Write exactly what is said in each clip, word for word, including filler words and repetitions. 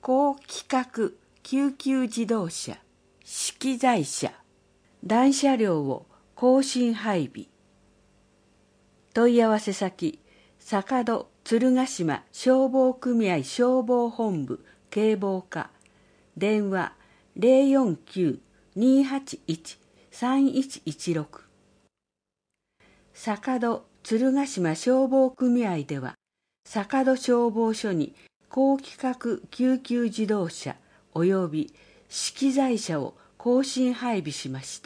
高規格救急自動車、資機材車、段車両を更新配備。問い合わせ先、坂戸鶴ヶ島消防組合消防本部警防課、電話 ゼロよんきゅう にーはちいち さんいちいちろく。坂戸鶴ヶ島消防組合では、坂戸消防署に高規格救急自動車及び資機材車を更新配備しました。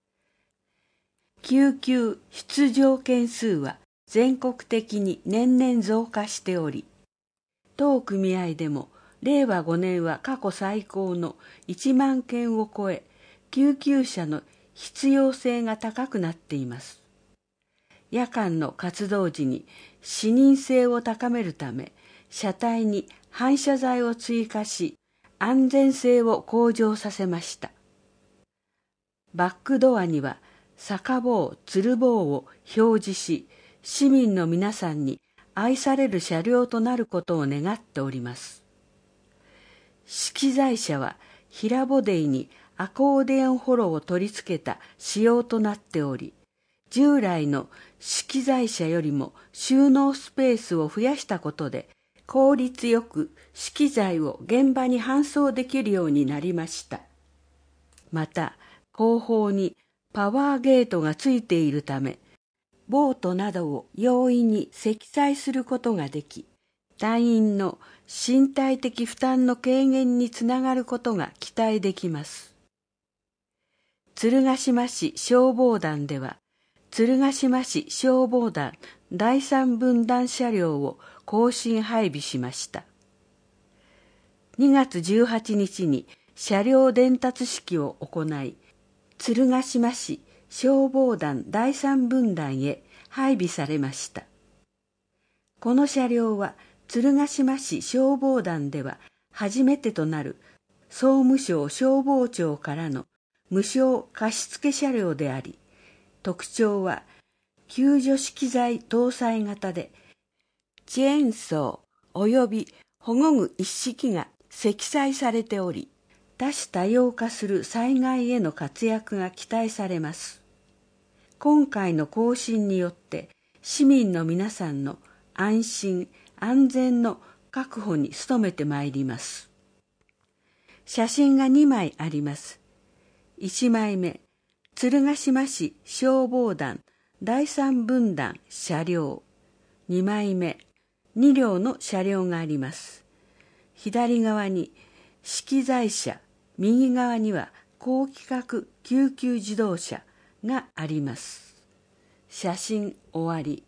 救急出場件数は全国的に年々増加しており、当組合でもれいわごねんは過去最高のいちまんけんを超え、救急車の必要性が高くなっています。夜間の活動時に視認性を高めるため、車体に反射材を追加し、安全性を向上させました。バックドアには坂棒、つる棒を表示し、市民の皆さんに愛される車両となることを願っております。資機材車は平ボディにアコーディオンホロを取り付けた仕様となっており、従来の資機材車よりも収納スペースを増やしたことで、効率よく資機材を現場に搬送できるようになりました。また、後方にパワーゲートがついているため、ボートなどを容易に積載することができ、隊員の身体的負担の軽減につながることが期待できます。鶴ヶ島市消防団では、鶴ヶ島市消防団だいさん分団車両を更新配備しました。にがつじゅうはちにちに車両伝達式を行い、鶴ヶ島市消防団だいさん分団へ配備されました。この車両は鶴ヶ島市消防団では初めてとなる総務省消防庁からの無償貸付車両であり、特徴は救助資機材搭載型で、チェーンソー及び保護具一式が積載されており、多種多様化する災害への活躍が期待されます。今回の更新によって市民の皆さんの安心安全の確保に努めてまいります。写真がにまいあります。いちまいめ、鶴ヶ島市消防団だいさん分団車両。にまいめ、にりょうの車両があります。左側に資機材車、右側には高規格救急自動車があります。写真終わり。